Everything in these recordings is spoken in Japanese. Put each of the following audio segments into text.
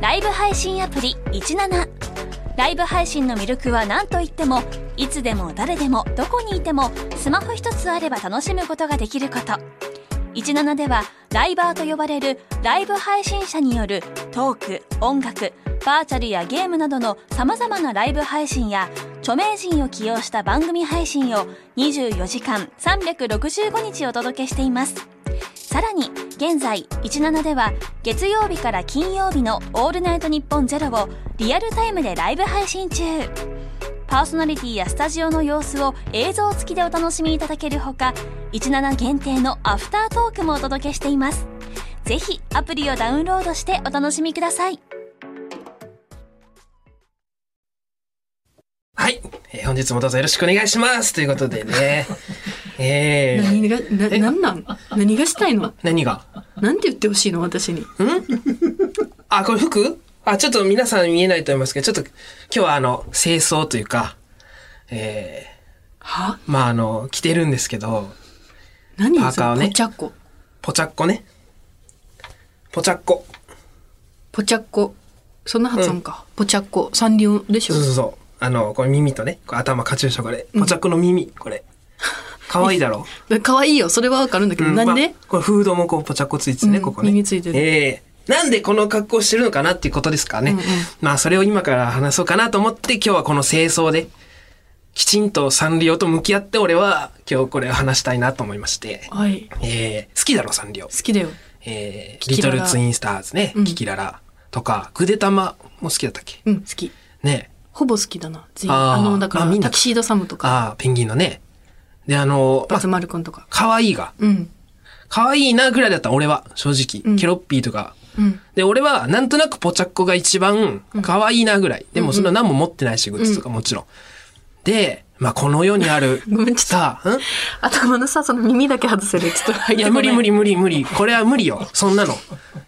ライブ配信アプリ17。ライブ配信の魅力は何といっても、いつでも誰でもどこにいてもスマホ一つあれば楽しむことができること。17ではライバーと呼ばれるライブ配信者によるトーク、音楽、バーチャルやゲームなどの様々なライブ配信や著名人を起用した番組配信を24時間365日お届けしています。さらに現在17では月曜日から金曜日のオールナイトニッポンゼロをリアルタイムでライブ配信中。パーソナリティやスタジオの様子を映像付きでお楽しみいただけるほか、17限定のアフタートークもお届けしています。ぜひアプリをダウンロードしてお楽しみください。 はい、本日もどうぞよろしくお願いしますということでね。 何がしたいの？ 何が？ なんて言ってほしいの私に？ あ、これ服？あ、ちょっと皆さん見えないと思いますけど、ちょっと今日は清掃というか、着てるんですけど、 何パーカーをね、 ポチャッコ。 ポチャッコね。ポチャッコ。 ポチャッコ。そんな発音か。ポチャッコ。サンリオでしょ？ そう。これ耳とね、これ頭カチューシャこれ。ポチャッコの耳、これ。可愛いだろ？ 可愛いよ。それはわかるんだけど、なんで？ これフードもこうポチャッコついててね、ここね。 耳ついてる。 なんでこの格好してるのかなっていうことですからね。まあそれを今から話そうかなと思って今日はこの清掃できちんとサンリオと向き合って俺は今日これを話したいなと思いまして。 はい。 好きだろサンリオ。 好きだよ。 リトルツインスターズね。キキララとかグデタマも好きだったっけ？ 好き。 ね。 ほぼ好きだな。だからタキシードサムとか。 ペンギンのね。でバツマルくんとか。 可愛いが。可愛いなぐらいだった俺は正直。ケロッピーとか。で、俺はなんとなくポチャッコが一番可愛いなぐらい。でもそんな何も持ってないし、グッズとかもちろん。で、まあこの世にあるさ、 頭のさ、その耳だけ外せる。ちょっと入ってこない。 いや、無理。これは無理よ。そんなの。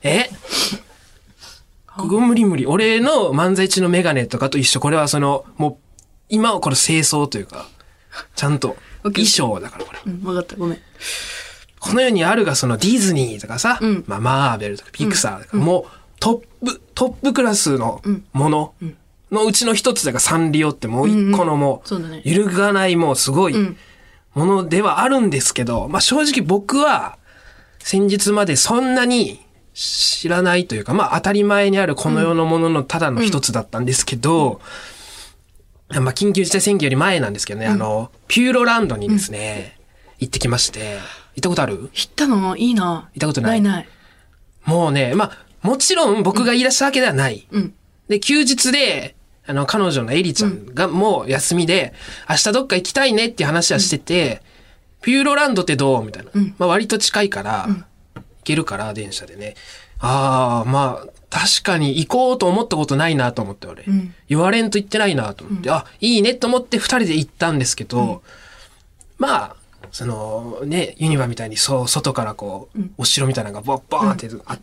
無理。俺の漫才中のメガネとかと一緒。これはもう、今はこれ清掃というか、ちゃんと衣装だからこれ。 わかった。ごめん。 この世にあるがディズニーとかさ、マーベルとかピクサーとか、もうトップクラスのもののうちの一つだからサンリオってもう一個のもう揺るがないもうすごいものではあるんですけど、まあ正直僕は先日までそんなに知らないというか、まあ当たり前にあるこの世のもののただの一つだったんですけど、まあ緊急事態宣言より前なんですけどね、ピューロランドにですね、行ってきまして、行ったことある？ 行ったの？いいな。 行ったことない？ ない。 もうね、まあ、もちろん僕が言い出したわけではない。で、休日で、彼女のエリちゃんがもう休みで、明日どっか行きたいねって話はしてて、ピューロランドってどうみたいな。まあ割と近いから、行けるから、電車でね。まあ、確かに行こうと思ったことないなと思って俺。言われんと言ってないなと思って、いいねと思って二人で行ったんですけど、まあ、ユニバみたいに外からこう、お城みたいなのがバーンってあって、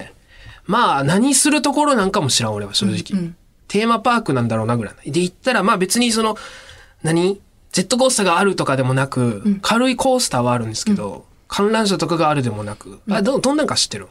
まあ、何するところなんかも知らん俺は正直。テーマパークなんだろうなぐらい。で、行ったらまあ別にジェットコースターがあるとかでもなく、軽いコースターはあるんですけど、観覧車とかがあるでもなく、どんなんか知ってる？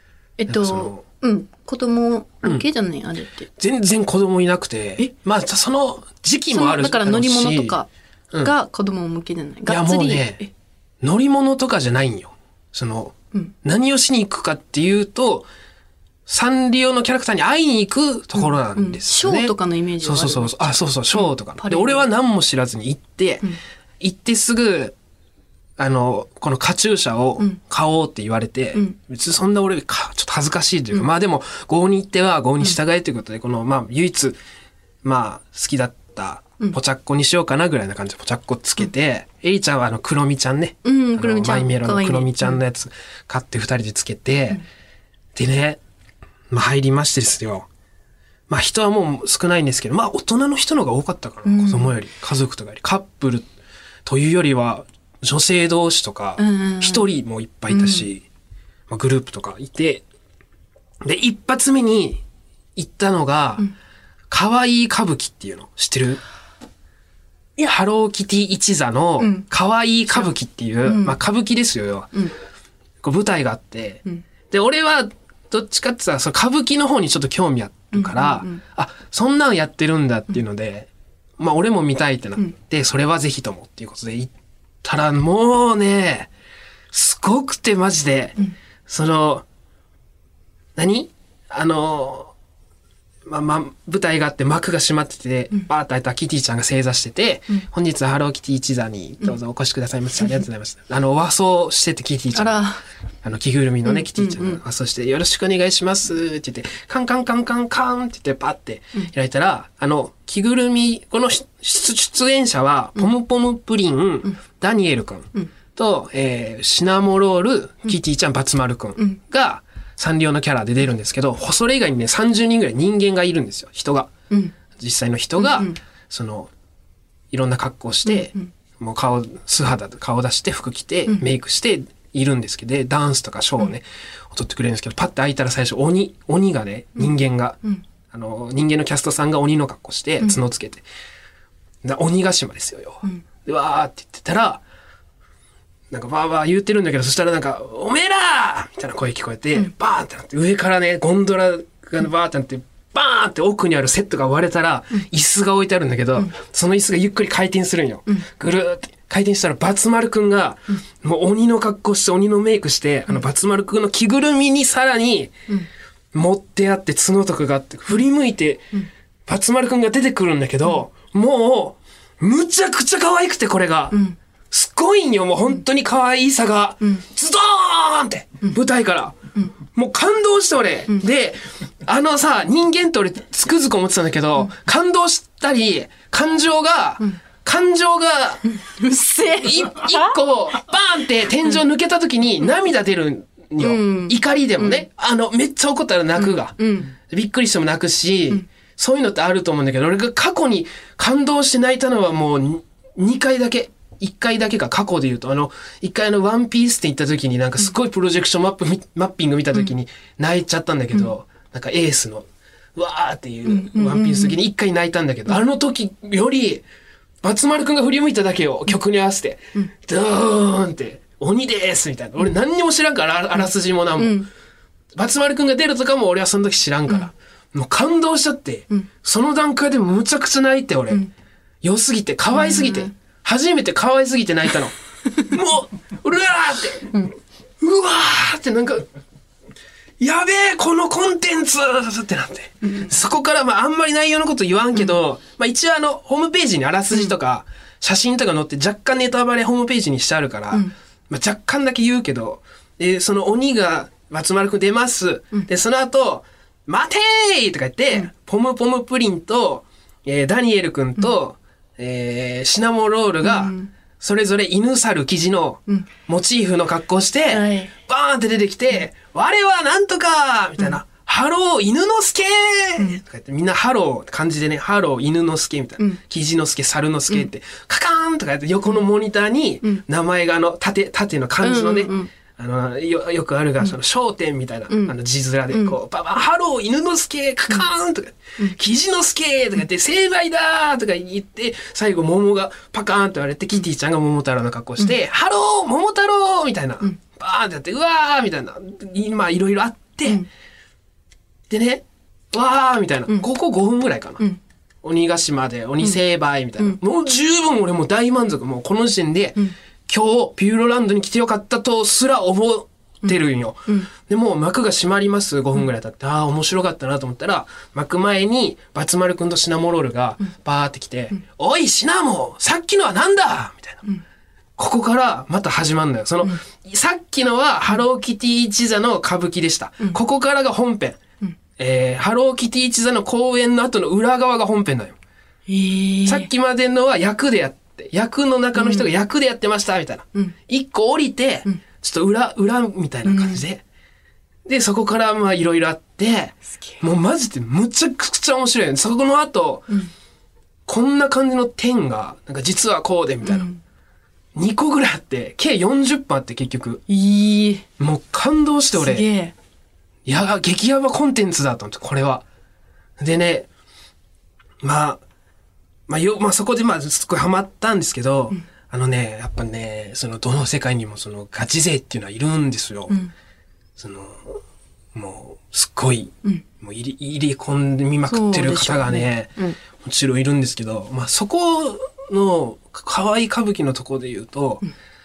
子供向けじゃないあれって。 全然子供いなくて、まあその時期もあるし。 だから乗り物とかが子供向けじゃない。 いやもうね、乗り物とかじゃないんよ。何をしに行くかっていうと、サンリオのキャラクターに会いに行くところなんですね。 ショーとかのイメージがある。 そう。ショーとか。で、俺は何も知らずに行ってすぐ、このカチューシャを買おうって言われて、別にそんな俺、ちょっと恥ずかしいというか、まあでも、郷に行っては郷に従えということで、まあ唯一、まあ好きだったポチャッコにしようかなぐらいな感じでポチャッコつけて、エリちゃんはクロミちゃんね。 クロミちゃん。 マイメロのクロミちゃんのやつ買って二人でつけて、でね、まあ入りましてですよ。まあ人はもう少ないんですけど、まあ大人の人の方が多かったから、子供より、家族とかより、カップルというよりは、女性同士とか、一人もいっぱいいたし、まあ、グループとかいて、で、一発目に行ったのが、可愛い歌舞伎っていうの知ってる？いや、ハローキティ一座の可愛い歌舞伎っていう、まあ歌舞伎ですよ、要は。こう舞台があって、で、俺はどっちかってさ、その歌舞伎の方にちょっと興味あるから、あ、そんなんやってるんだっていうので、まあ俺も見たいってなって、それはぜひともっていうことで行ったらもうね、すごくてマジで、何舞台があって幕が閉まってて、バーッと開いたキティちゃんが正座してて、本日はハローキティ一座にどうぞお越しくださいました。ありがとうございました。和装しててキティちゃん。着ぐるみのね、キティちゃんが和装して、よろしくお願いしますって言って、カンカンカンカンカンって言ってパッて開いたら、着ぐるみ、この出演者は、ポムポムプリン、ダニエルくんと、シナモロール、キティちゃん、バツマルくんが、サンリオのキャラで出るんですけど、それ以外にね、30人ぐらい人間がいるんですよ、人が。実際の人が、いろんな格好して、もう素肌で顔出して服着て、メイクしているんですけど、ダンスとかショーをね、踊ってくれるんですけど、パッて開いたら最初、鬼がね、人間が、人間のキャストさんが鬼の格好して、角つけて。鬼ヶ島ですよ、で、わーって言ってたら、なんかバーバー言ってるんだけど、そしたらなんか、おめえらみたいな声聞こえて、バーンってなって、上からね、ゴンドラがバーってなって、バーンって奥にあるセットが割れたら、椅子が置いてあるんだけど、その椅子がゆっくり回転するんよ。ぐるーって回転したら、バツ丸くんが、もう鬼の格好して、鬼のメイクして、バツ丸くんの着ぐるみにさらに、持ってあって、角とかがあって、振り向いて、バツ丸くんが出てくるんだけど、もう、むちゃくちゃ可愛くて、これが。すごいんよ、もう本当に可愛さが、ズドーンって、舞台から。もう感動して俺。で、人間って俺つくづく思ってたんだけど、感動したり、感情が、 うっせえ。 一個、バーンって天井抜けた時に涙出るんよ。怒りでもね。めっちゃ怒ったら泣くが。びっくりしても泣くし、そういうのってあると思うんだけど、俺が過去に感動して泣いたのはもう2回だけ。1回だけか過去で言うと、1回ワンピースって行った時になんかすごいプロジェクションマッピング見た時に泣いちゃったんだけど、なんかエースの、うわーっていうワンピース時に1回泣いたんだけど、あの時より、バツ丸くんが振り向いただけを曲に合わせて、ドーンって、鬼でーすみたいな。俺何にも知らんから、あらすじもなんも。バツ丸くんが出るとかも俺はその時知らんから。もう感動しちゃって、その段階でむちゃくちゃ泣いて俺。良すぎて、可愛すぎて。初めて可愛すぎて泣いたの。もう、うわーって、うわーってなんか、やべえ、このコンテンツってなって。そこからあんまり内容のこと言わんけど、一応ホームページにあらすじとか、写真とか載って若干ネタバレホームページにしてあるから、若干だけ言うけど、その鬼が松丸くん出ます。で、その後、待てーとか言って、ポムポムプリンと、ダニエルくんと、シナモロールが、それぞれ犬猿生地のモチーフの格好して、バーンって出てきて、我はなんとかみたいな、ハロー犬之助とか言って、みんなハロー漢字でね、ハロー犬之助みたいな、生地之助、猿之助って、カカーンとか言って横のモニターに名前が縦の漢字のね、よくあるが、商店みたいな、字面で、こう、ハロー、犬之助、カカーンとか、生地之助とか言って、成敗だーとか言って、最後、桃がパカーンと言われて、キティちゃんが桃太郎の格好して、ハロー、桃太郎みたいな、バーンってやって、うわーみたいな、今、いろいろあって、でね、わーみたいな、ここ5分ぐらいかな。鬼ヶ島で、鬼成敗みたいな。もう十分俺も大満足、もうこの時点で、今日、ピューロランドに来てよかったとすら思ってるんよ。でも、幕が閉まります、5分ぐらい経って、面白かったなと思ったら、幕前に、バツ丸くんとシナモロールが、バーって来て、おい、シナモさっきのはなんだみたいな。ここからまた始まるんだよ。さっきのは、ハローキティ一座の歌舞伎でした。ここからが本編。ハローキティ一座の公演の後の裏側が本編だよ。さっきまでのは役でやって、役の中の人が役でやってましたみたいな。一個降りて、ちょっと裏みたいな感じで。で、そこからいろいろあって、もうマジでむちゃくちゃ面白いよね。そこの後、こんな感じの点が、なんか実はこうでみたいな。2個ぐらいあって、計40分あって結局。もう感動して俺。激ヤバコンテンツだと思って、これは。でね、そこですごいハマったんですけど、やっぱね、どの世界にもガチ勢っていうのはいるんですよ。 もう、すっごい、もう入れ込んでみまくってる方がね、もちろんいるんですけど、まあそこの、可愛い歌舞伎のところで言うと、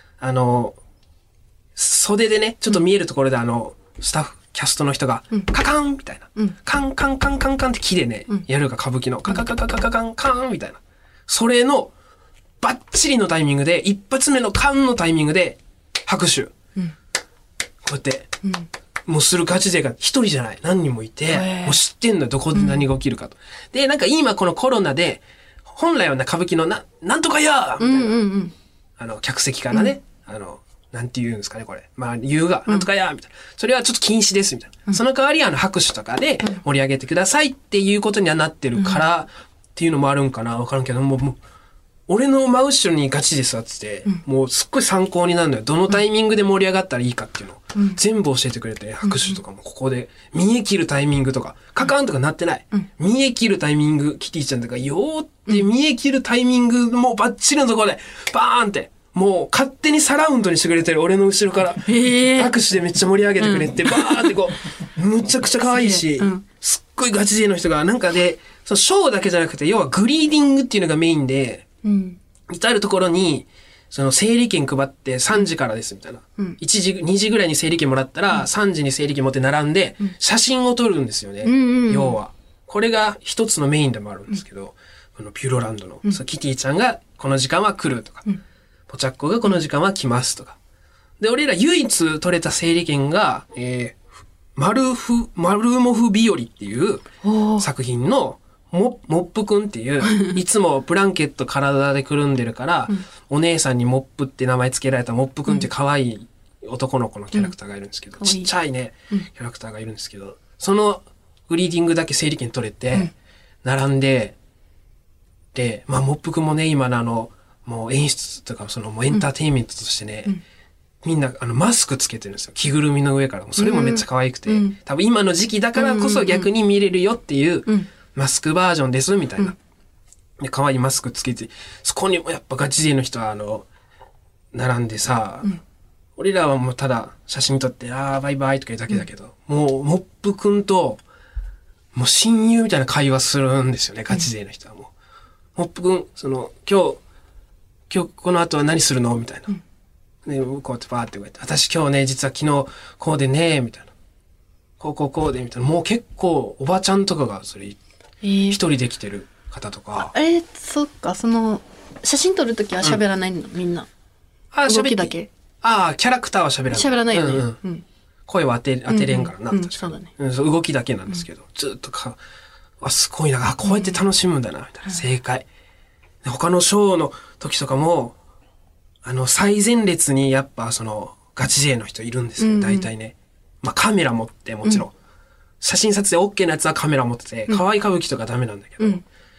袖でね、ちょっと見えるところでスタッフ、キャストの人が、カカンみたいな。カンカンカンカンカンって木でね、やるが歌舞伎の、カカカカカカカンカンみたいな。それの、バッチリのタイミングで、一発目のカンのタイミングで、拍手。こうやって、もうするガチ勢が一人じゃない。何人もいて、もう知ってんのよ、どこで何が起きるかと。で、なんか今このコロナで、本来は歌舞伎のなんとかやみたいな。客席からね、なんて言うんですかね、これ。まあ、言うが、なんとかやみたいな。それはちょっと禁止です、みたいな。その代わり、拍手とかで盛り上げてくださいっていうことにはなってるから、っていうのもあるんかな、わからんけど、もう、俺の真後ろにガチで座ってて、もうすっごい参考になるのよ。どのタイミングで盛り上がったらいいかっていうのを、全部教えてくれて、拍手とかもここで、見え切るタイミングとか、カカンとかなってない。見え切るタイミング、キティちゃんとか、よーって見え切るタイミング、もうバッチリのところで、バーンって、もう勝手にサラウンドにしてくれてる俺の後ろから、拍手でめっちゃ盛り上げてくれて、バーってこう、むちゃくちゃ可愛いし、すっごいガチ勢の人が、なんかで、そのショーだけじゃなくて、要はグリーディングっていうのがメインで、至るところに、その整理券配って3時からですみたいな。1時、2時ぐらいに整理券もらったら、3時に整理券持って並んで、写真を撮るんですよね。要は。これが一つのメインでもあるんですけど、このピューロランドの、キティちゃんがこの時間は来るとか、ポチャッコがこの時間は来ますとか。で、俺ら唯一取れた整理券が、マルモフ日和っていう作品の、モップくんっていう、いつもブランケット体でくるんでるから、お姉さんにモップって名前つけられたモップくんって可愛い男の子のキャラクターがいるんですけど、ちっちゃいね、キャラクターがいるんですけど、そのグリーディングだけ整理券取れて、並んで、で、まあ、モップくんもね、今のもう演出とか、もうエンターテインメントとしてね、みんなマスクつけてるんですよ。着ぐるみの上から。それもめっちゃ可愛くて、多分今の時期だからこそ逆に見れるよっていう、マスクバージョンです、みたいな。で、可愛いマスクつけて、そこにもやっぱガチ勢の人は、並んでさ、俺らはもうただ写真撮って、バイバイとか言うだけだけど、もう、モップくんと、もう親友みたいな会話するんですよね、ガチ勢の人はもう。モップくん、今日この後は何するのみたいな。で、こうやってバーって言われて、私今日ね、実は昨日こうでね、みたいな。こうで、みたいな。もう結構、おばちゃんとかがそれ、一人で来てる方とか。 そっか、写真撮るときは喋らないの、みんな。動きだけ。 キャラクターは喋らない。 喋らないよね。 声は当てれんからな、確かに。 そうだね。 動きだけなんですけど、ずっとすごいな、こうやって楽しむんだな、みたいな。正解。他のショーの時とかも、最前列にやっぱガチ勢の人いるんですよ、大体ね。まあカメラ持ってもちろん。写真撮影 OK なやつはカメラ持ってて、可愛い歌舞伎とかダメなんだけど。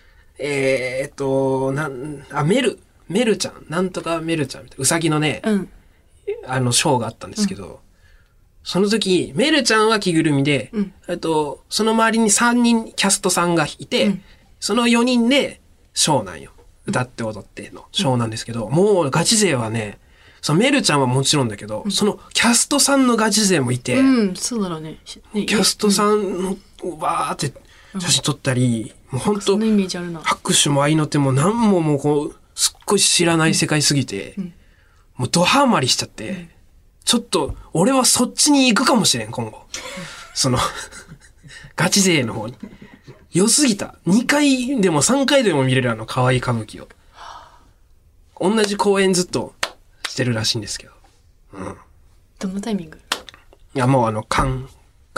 メルちゃん、なんとかメルちゃんみたいな、うさぎのね、ショーがあったんですけど、その時、メルちゃんは着ぐるみで、その周りに3人キャストさんがいて、その4人でショーなんよ。歌って踊ってのショーなんですけど、もうガチ勢はね、メルちゃんはもちろんだけど、そのキャストさんのガチ勢もいて、 そうだろうね。 キャストさんのバーって写真撮ったり、もう本当拍手も合いの手も何ももうすっごい知らない世界すぎて、もうドハマりしちゃって、ちょっと俺はそっちに行くかもしれん、今後。ガチ勢の方に。良すぎた。2回でも3回でも見れる可愛い歌舞伎を。同じ公演ずっとしてるらしいんですけど。 どのタイミング？ いや、もうカン、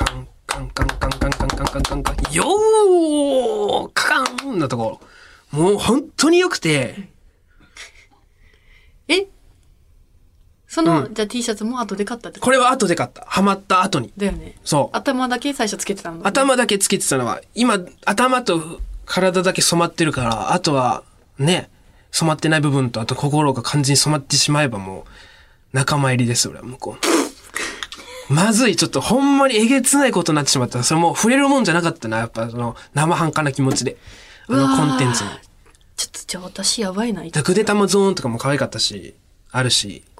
よーカンのところ。もう本当に良くて。 じゃあ T シャツも後で買ったってこれは後で買った。ハマった後に。 だよね。 そう。 頭だけ最初つけてたの、ね。 頭だけつけてたのは、今、頭と体だけ染まってるから、あとは、ね、染まってない部分と、あと心が完全に染まってしまえばもう、仲間入りです、俺は向こう。まずい、ちょっとほんまにえげつないことになってしまった。それもう触れるもんじゃなかったな、やっぱ生半可な気持ちで。コンテンツに。 ちょっとじゃあ私やばいな。 グデタマゾーンとかも可愛かったし、あるし。 こ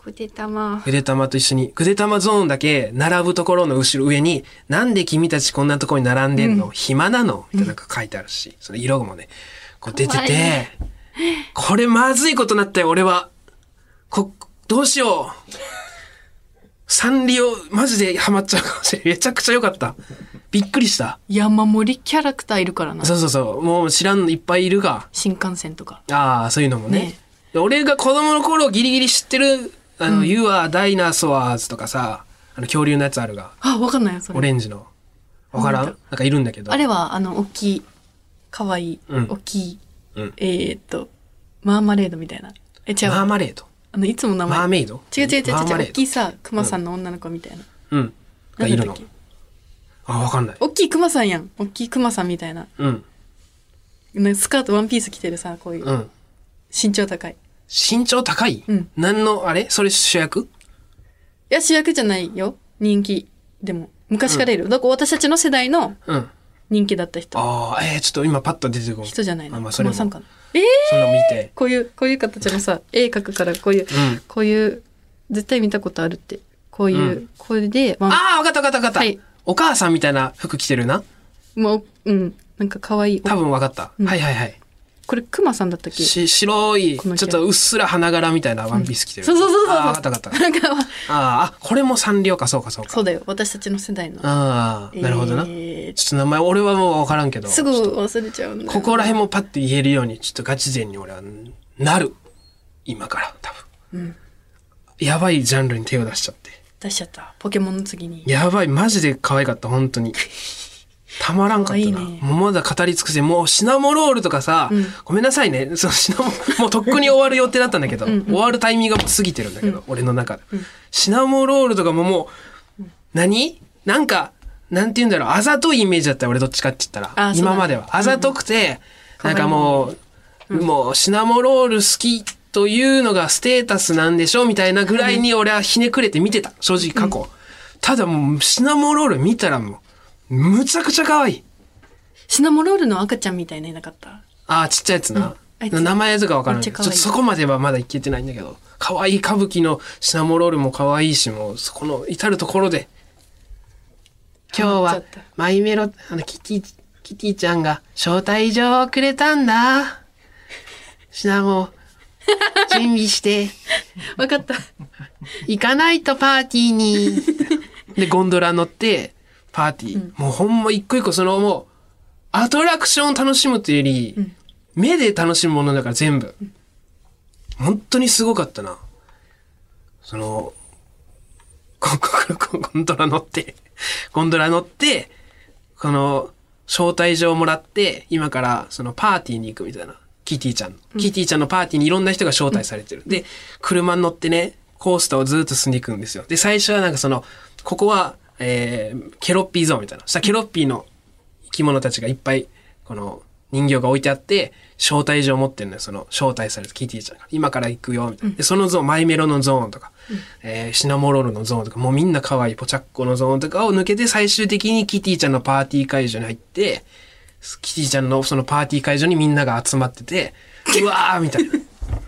ぐでたま。 ぐでたまと一緒に、ぐでたまゾーンだけ並ぶところの後ろ上に、なんで君たちこんなところに並んでんの、暇なのみたいなのが書いてあるし、その色もね、こう出てて、これまずいことになったよ、俺は。どうしよう。サンリオ、マジでハマっちゃうかもしれない。めちゃくちゃ良かった。びっくりした。 山盛りキャラクターいるからな。 そうそうそう。もう知らんのいっぱいいるが。 新幹線とか。 ああ、そういうのもね。俺が子供の頃ギリギリ知ってる、You are Dinosaurs とかさ、恐竜のやつあるが。 あ、わかんないよ、それ。 オレンジの。わからん？なんかいるんだけど。 あれは、大きい、かわいい、大きい、マーマレードみたいな。違う。 マーマレード？ いつも名前。 マーメイド？ 違う。大きいさ、クマさんの女の子みたいな。 うん。がいるの。あ、わかんない。 大きいクマさんやん。大きいクマさんみたいな。 うん。 スカートワンピース着てるさ、こういう。うん。身長高い。 身長高い？うん。何の、あれ？それ主役？ いや、主役じゃないよ。人気。でも、昔からいる。だから私たちの世代の人気だった人。 ああ、ちょっと今パッと出てこない。 人じゃないの。 まあ、それも。 さんかな。 そんなの見て。 こういう形のさ、絵描くからこういう、絶対見たことあるって。こういう、これで。 ああ、わかった。はい。お母さんみたいな服着てるな。 もう、なんか可愛い。 多分わかった。はい。 これ、クマさんだったっけ？ 白い、ちょっとうっすら花柄みたいなワンピース着てる。 そう。 ああ、わかった。これもサンリオか、そうか。 そうだよ。私たちの世代の。 ああ、なるほどな。ちょっと名前、俺はもうわからんけど。 すぐ忘れちゃうんだよ。 ここら辺もパッて言えるように、ちょっとガチ勢に俺はなる。今から、多分。やばいジャンルに手を出しちゃって。 出しちゃった。ポケモンの次に。 やばい、マジで可愛かった、本当に。たまらんかったな。もうまだ語り尽くせ、もうシナモロールとかさ、ごめんなさいね。そのもうとっくに終わる予定だったんだけど、終わるタイミングがもう過ぎてるんだけど、俺の中で。シナモロールとかももう、なんか、なんて言うんだろう、あざといイメージだったよ、俺どっちかって言ったら。今までは。あざとくて、なんかもうシナモロール好きというのがステータスなんでしょみたいなぐらいに俺はひねくれて見てた、正直過去。ただもうシナモロール見たらもう、むちゃくちゃ可愛い。 シナモロールの赤ちゃんみたいないなかった？ ああ、ちっちゃいやつな。名前とかわからない。ちょっとそこまではまだいけてないんだけど。可愛い歌舞伎のシナモロールも可愛いし、もうそこの至るところで。今日はマイメロ、キティちゃんが招待状をくれたんだ。シナモ、準備して。 わかった。 行かないとパーティーに。で、ゴンドラ乗って、パーティー。もうほんま一個一個もう、アトラクションを楽しむというより、目で楽しむものだから全部。本当にすごかったな。ゴンドラ乗って、この、招待状をもらって、今からそのパーティーに行くみたいな。キティちゃんのパーティーにいろんな人が招待されてる。で、車に乗ってね、コースターをずっと進んでいくんですよ。で、最初はなんかここは、ケロッピーゾーンみたいな。そしたらケロッピーの生き物たちがいっぱい、この人形が置いてあって、招待状を持ってるのよ。招待されたキティちゃんが。今から行くよ、みたいな。で、そのゾーン、マイメロのゾーンとか、シナモロールのゾーンとか、もうみんな可愛いポチャッコのゾーンとかを抜けて、最終的にキティちゃんのパーティー会場に入って、キティちゃんのそのパーティー会場にみんなが集まってて、うわーみたいな。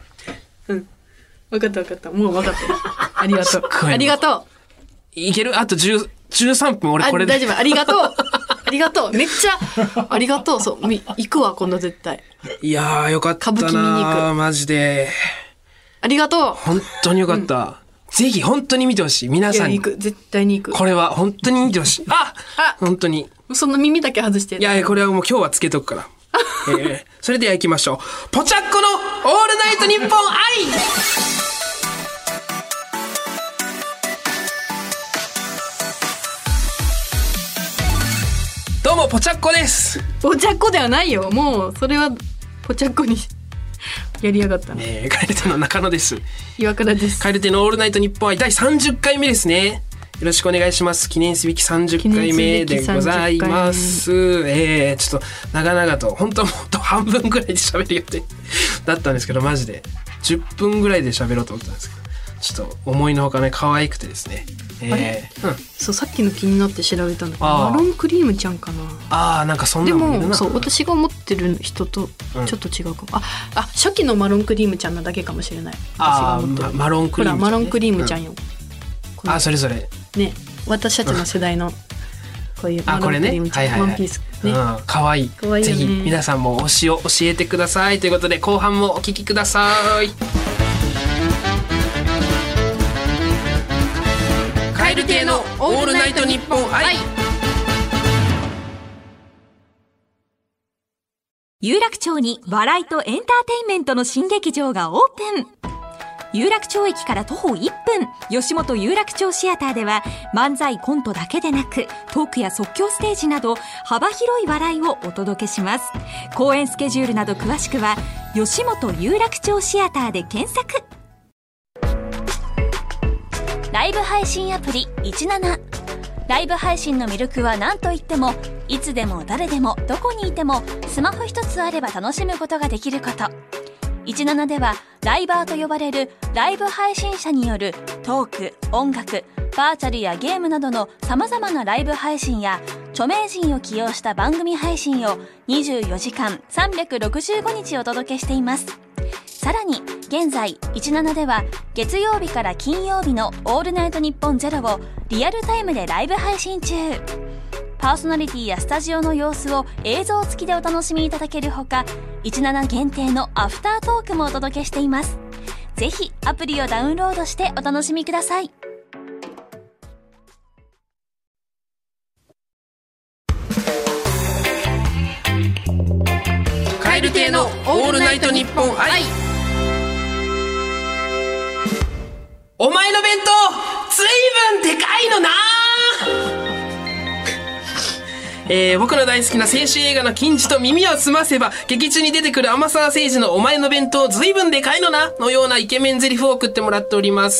わかった。もうわかった。ありがとう。ありがとう。 いける？あと13分俺これで。 大丈夫。ありがとう。めっちゃ、ありがとう。そう。行くわ、今度絶対。 いやー、よかったなー。歌舞伎見に行く。マジで。 ありがとう。 本当によかった。ぜひ、本当に見てほしい。皆さんに。 行く。絶対に行く。 これは、本当に見てほしい。本当に。 その耳だけ外して。 いや、これはもう今日はつけとくから。それでは行きましょう。ポチャッコのオールナイトニッポン愛どうも、ポチャッコです。 ポチャッコではないよ。もう、それは、ポチャッコにやりやがったな。 蛙亭の中野です。 岩倉です。 蛙亭のオールナイトニッポン愛第30回目ですね。よろしくお願いします。記念すべき30回目でございます。ちょっと長々と本当はもっと半分ぐらいで喋る予定だったんですけど、マジで10分ぐらいで喋ろうと思ったんですけど、 ちょっと思いのほかね可愛くてですね。 そうさっきの気になって調べたんだけどマロンクリームちゃんかな。 なんかそんなのもいるな。 でもそう私が思ってる人とちょっと違うかも。初期のマロンクリームちゃんなだけかもしれない。私が思ってるマロンクリームちゃん、ね、 ほらマロンクリームちゃんよ。 それぞれね私たちの世代のこういうマロンクリームちゃん、ワンピースね、 かわいい。ぜひ皆さんも推しを教えてくださいということで後半もお聞きください。カエル亭のオールナイトニッポン愛。 有楽町に笑いとエンターテインメントの新劇場がオープン。有楽町駅から徒歩1分、吉本有楽町シアターでは漫才コントだけでなくトークや即興ステージなど幅広い笑いをお届けします。公演スケジュールなど詳しくは吉本有楽町シアターで検索。ライブ配信アプリ17。ライブ配信の魅力は何といってもいつでも誰でもどこにいてもスマホ一つあれば楽しむことができること。17ではライバーと呼ばれるライブ配信者によるトーク、音楽、バーチャルやゲームなどの様々なライブ配信や著名人を起用した番組配信を24時間365日お届けしています。さらに現在17では月曜日から金曜日のオールナイトニッポンゼロをリアルタイムでライブ配信中。パーソナリティやスタジオの様子を映像付きでお楽しみいただけるほか、17限定のアフタートークもお届けしています。ぜひアプリをダウンロードしてお楽しみください。 カエル亭のオールナイトニッポン愛。お前の弁当ずいぶんでかいのな。僕の大好きな青春映画の金字と耳を澄ませば劇中に出てくる天沢誠二のお前の弁当ずいぶんでかいのなのようなイケメン台詞を送ってもらっております。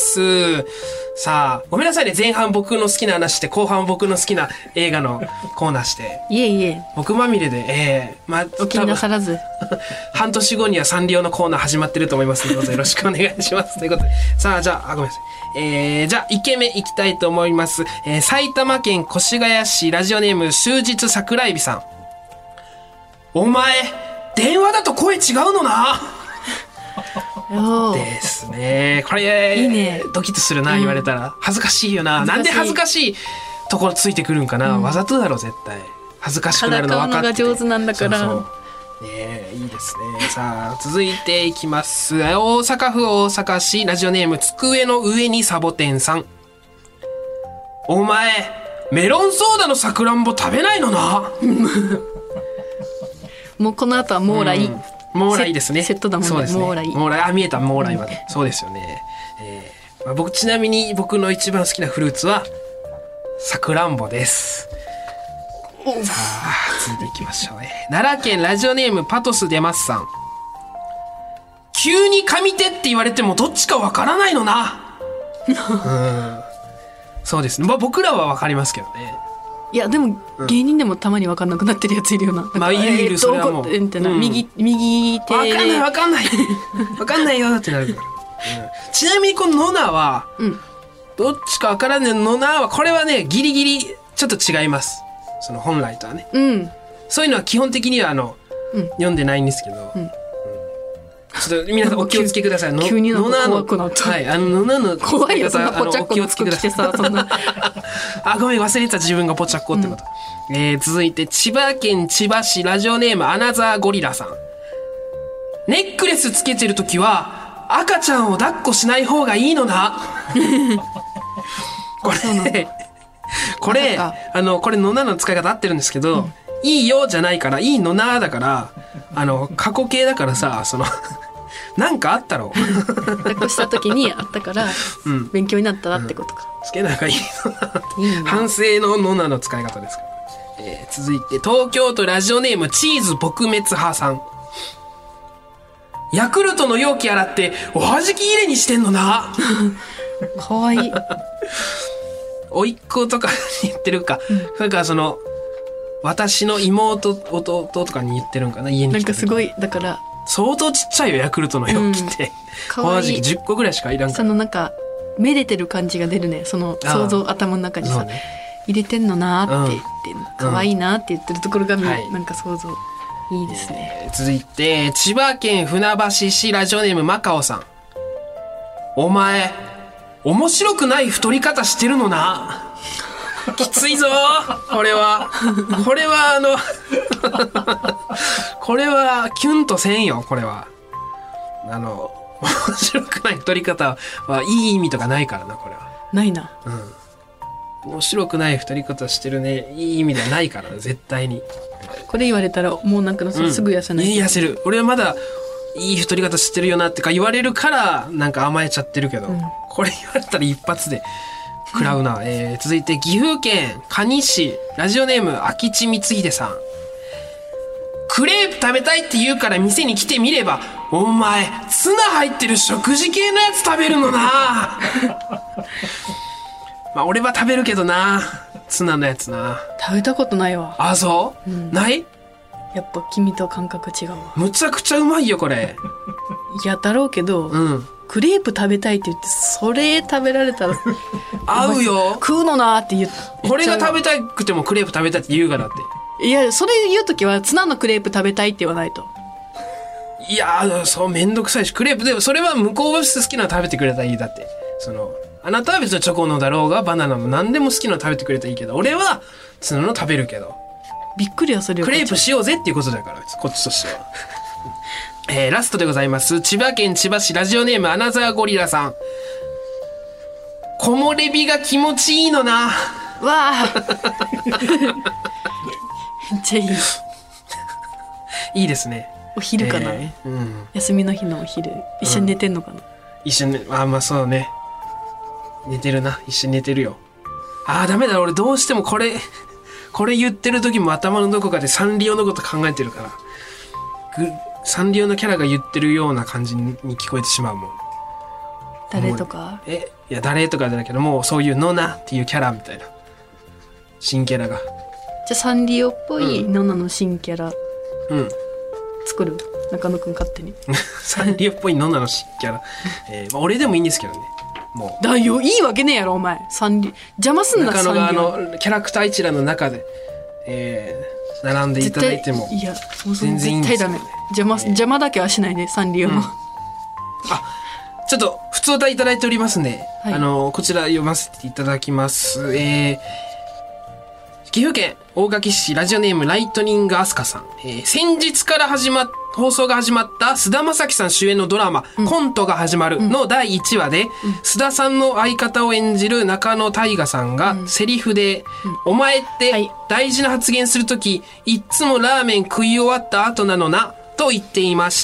さあごめんなさいね、前半僕の好きな話して後半僕の好きな映画のコーナーしていえいえ僕まみれで、 お気になさらず半年後にはサンリオのコーナー始まってると思いますのでどうぞよろしくお願いしますということで、さあじゃあごめんなさい、じゃあ1件目いきたいと思います。埼玉県越谷市ラジオネーム終日桜エビさん。お前電話だと声違うのなですね。これいいね、ドキッとするな、言われたら恥ずかしいよな。なんで恥ずかしいところついてくるんかな、わざとだろ絶対。恥ずかしくなるの分かってて、 からかうのが上手なんだから。 そうね、いいですね。さあ続いていきます。大阪府大阪市ラジオネーム机の上にサボテンさん。お前メロンソーダのさくらんぼ食べないのなもうこの後はモーライ、 モーライですね。 セットだもんね。 そうですね。 モーライ。 モーライ、見えた、モーライまで。そうですよね。僕ちなみに僕の一番好きなフルーツはさくらんぼです。さあ続いていきましょうね。奈良県ラジオネームパトスデマスさん。急に上手って言われてもどっちかわからないのなそうですね。僕らはわかりますけどね。 いやでも芸人でもたまに分かんなくなってるやついるよな。 いる、それはもう、 右手で分かんないよってなるから、ちなみにこのノナは、どっちか分からんねん。ノナはこれはねギリギリちょっと違います。その本来とはね、そういうのは基本的には読んでないんですけど、ちょっと皆さんお気をつけください。 急になんか怖くなった。 はい、ノナの怖いよ、そんなポチャッコの服着てさ、そんなごめん忘れてた、自分がポチャッコってこと。続いて千葉県千葉市ラジオネームアナザーゴリラさん。ネックレスつけてるときは赤ちゃんを抱っこしない方がいいのなこれのなの使い方合ってるんですけど、いいよじゃないから、いいのなだから、過去形だからさ、なんかあったろ抱っこした時にあったから、勉強になったなってことか。 つけない方がいいのなって反省ののなの使い方ですから、続いて東京都ラジオネームチーズ撲滅派さん。ヤクルトの容器洗っておはじき入れにしてんのなかわいいおいっ子とかに言ってるか、それから私の妹弟とかに言ってるんかな、家に来た時。なんかすごいだから相当ちっちゃいよヤクルトの容器って、おはじき10個ぐらいしかいらんから。 なんかめでてる感じが出るね。その想像頭の中にさ、ね、入れてんのなーって言って、可愛いなって言ってるところが、なんか想像いいですね。 続いて千葉県船橋市ラジオネームマカオさん。お前面白くない太り方してるのな。きついぞこれはこれはキュンとせんよ。これは面白くない太り方はいい意味とかないからな。これはないな。 面白くない太り方してるね、いい意味ではないから絶対に。 これ言われたらもうなんかすぐ痩せない、 痩せる。俺はまだいい太り方してるよなってか言われるからなんか甘えちゃってるけど、これ言われたら一発で食らうな。続いて岐阜県可児市ラジオネーム秋地光秀さん。クレープ食べたいって言うから店に来てみれば、お前ツナ入ってる食事系のやつ食べるのな。まあ俺は食べるけどな、ツナのやつな。 食べたことないわ。 あ、そう、ない。 やっぱ君と感覚違うわ。 むちゃくちゃうまいよこれ。 いやだろうけど、クレープ食べたいって言ってそれ食べられたら合うよ。 食うのなって言っこれが食べたくてもクレープ食べたいって言うからって。 いやそれ言うときはツナのクレープ食べたいって言わないと。 いやそうめんどくさいし、クレープでもそれは向こうが好きなの食べてくれたらいい。だってあなたは別にチョコのだろうがバナナも何でも好きなの食べてくれたらいいけど、俺はツナの食べるけど。 びっくりはするよ。 クレープしようぜっていうことだからこっちとしては。ラストでございます。千葉県千葉市ラジオネームアナザーゴリラさん。木漏れ日が気持ちいいのな。 わあめっちゃいい。 いいですね。 お昼かな、休みの日のお昼一緒に寝てんのかな、 一緒に。まあそうね、寝てるな。一緒に寝てるよ。ダメだ。俺どうしてもこれ言ってる時も頭のどこかでサンリオのこと考えてるから、サンリオのキャラが言ってるような感じに聞こえてしまうもん。 誰とか？ いや誰とかじゃないけど、もうそういうノナっていうキャラみたいな新キャラが。じゃあサンリオっぽいノナの新キャラ作る？中野くん勝手にサンリオっぽいノナの新キャラ、俺でもいいんですけどね。もうだよ、いいわけねえやろお前。サンリ邪魔すんな。 中野がキャラクター一覧の中で、並んでいただいてもいや全然いいんですよ、ね、絶対ダメ。邪魔だけはしないでサンリオの、 ちょっと普通歌いただいておりますんで、こちら読ませていただきます。岐阜県大垣市ラジオネームライトニングアスカさん。先日から放送が始まった菅田将暉さん主演のドラマ、コントが始まるの第1話で、菅田さんの相方を演じる中野大河さんがセリフで、お前って大事な発言するとき、いっつもラーメン食い終わった後なのな、と言っていました。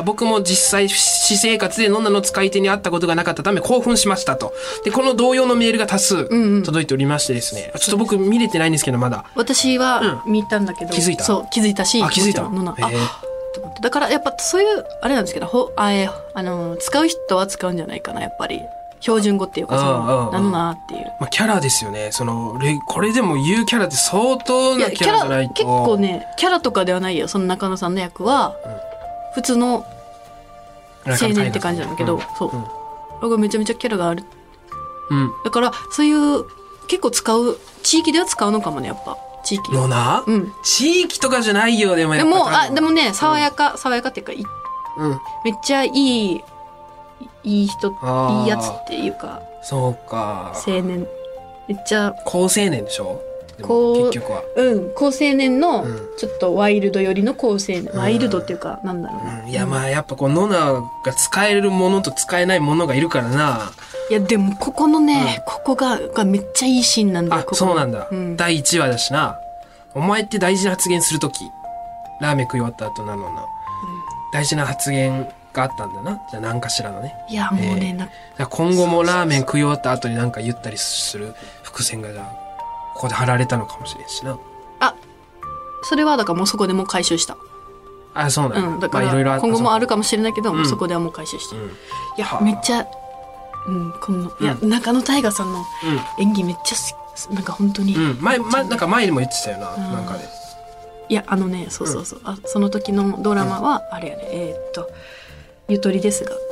僕も実際私生活でノナの使い手に会ったことがなかったため興奮しましたと。でこの同様のメールが多数届いておりましてですね、ちょっと僕見れてないんですけどまだ。 私は見たんだけど、 気づいた？ そう気づいたし、 気づいたノナだからやっぱそういうあれなんですけど、使う人は使うんじゃないかな、やっぱり標準語っていうかなのなっていう、 キャラですよね。これでも言うキャラって相当なキャラじゃないと。 結構ねキャラとかではないよ。その中野さんの役は普通の青年って感じなんだけど、そうめちゃめちゃキャラがある、だからそういう結構使う地域では使うのかもね、やっぱ地域のな、地域とかじゃないよ。でもやっぱでもね爽やかっていうか、めっちゃいい人、いいやつっていうか。 そうか。 青年めっちゃ高青年でしょ。結局は高青年のちょっとワイルド寄りの高青年、ワイルドっていうかなんだろうな、 いややっぱノナが使えるものと使えないものがいるからな。 いやでもここのね、ここがめっちゃいいシーンなんだよ。 そうなんだ、第1話だしな。お前って大事な発言するときラーメン食い終わった後なのな、大事な発言があったんだな。じゃあ何かしらのね。 いやもうね、 今後もラーメン食い終わった後に何か言ったりする伏線がじゃあここで貼られたのかもしれんしな。 それはだからもうそこでもう回収した。 そうなんだ。だから今後もあるかもしれないけど、もうそこではもう回収して、いやめっちゃいや中野大河さんの演技めっちゃなんか本当に、 なんか前にも言ってたよな、なんかで。 いやそう、その時のドラマはあれやね、ゆとりですが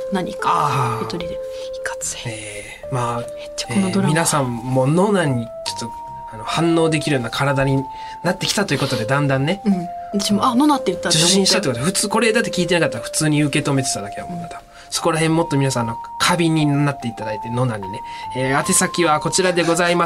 何か一人でいかつい。 まあ、 めっちゃこのドラマ皆さんもノナにちょっと反応できるような体になってきたということで、だんだんね、 私もノナって言ったって受思って診したってことで、普通これだって聞いてなかったら普通に受け止めてただけはもうだ、そこら辺もっと皆さん過敏になっていただいて、ノナにね、宛先はこちらでございます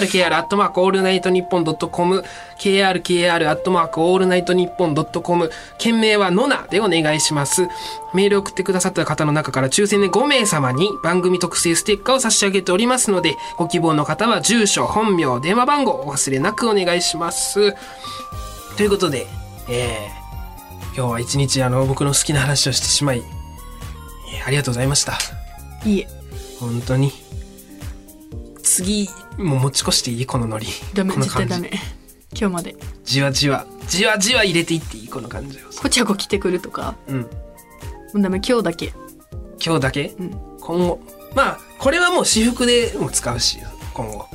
。krkr@allnightnippon.com、krkr@allnightnippon.com、件名はノナでお願いします。メールを送ってくださった方の中から抽選で5名様に番組特製ステッカーを差し上げておりますので、ご希望の方は住所、本名、電話番号お忘れなくお願いします。ということで、今日は一日僕の好きな話をしてしまい、ありがとうございました。 いいえ、 本当に。次も持ち越していい？このノリ。 ダメ、 この感じ絶対ダメ。今日までじわじわ入れていっていい？この感じを。 ポチャコ来てくるとか、もうダメ。今日だけ。 今日だけ？今後まあこれはもう私服でも使うし、今後。はい。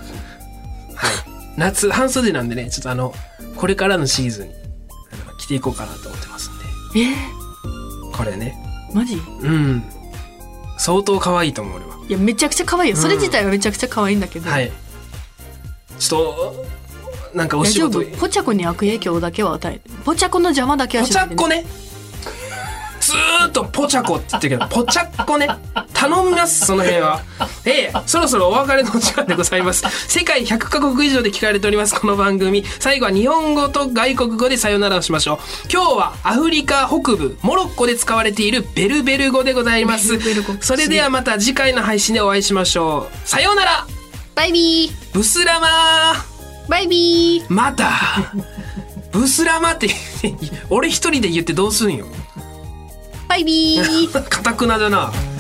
夏半袖なんでね、ちょっとこれからのシーズンに着ていこうかなと思ってますんで。これね。 マジ？ 相当可愛いと思う俺は。 いや、めちゃくちゃ可愛いよ。それ自体はめちゃくちゃ可愛いんだけど。 はい。ちょっとなんかお仕事。 大丈夫？ポチャコに悪影響だけは与える。ポチャコの邪魔だけはしないでね。 ポチャッコね。ずーっとポチャコって言ってるけど、ポチャッコね。頼みます、その辺は。そろそろお別れの時間でございます。世界100カ国以上で聞かれておりますこの番組。最後は日本語と外国語でさよならをしましょう。今日はアフリカ北部モロッコで使われているベルベル語でございます。それではまた次回の配信でお会いしましょう。さようなら。 バイビー。 ブスラマー。 バイビー。 またブスラマって俺一人で言ってどうすんよ。 バイビー。 かたくなだな。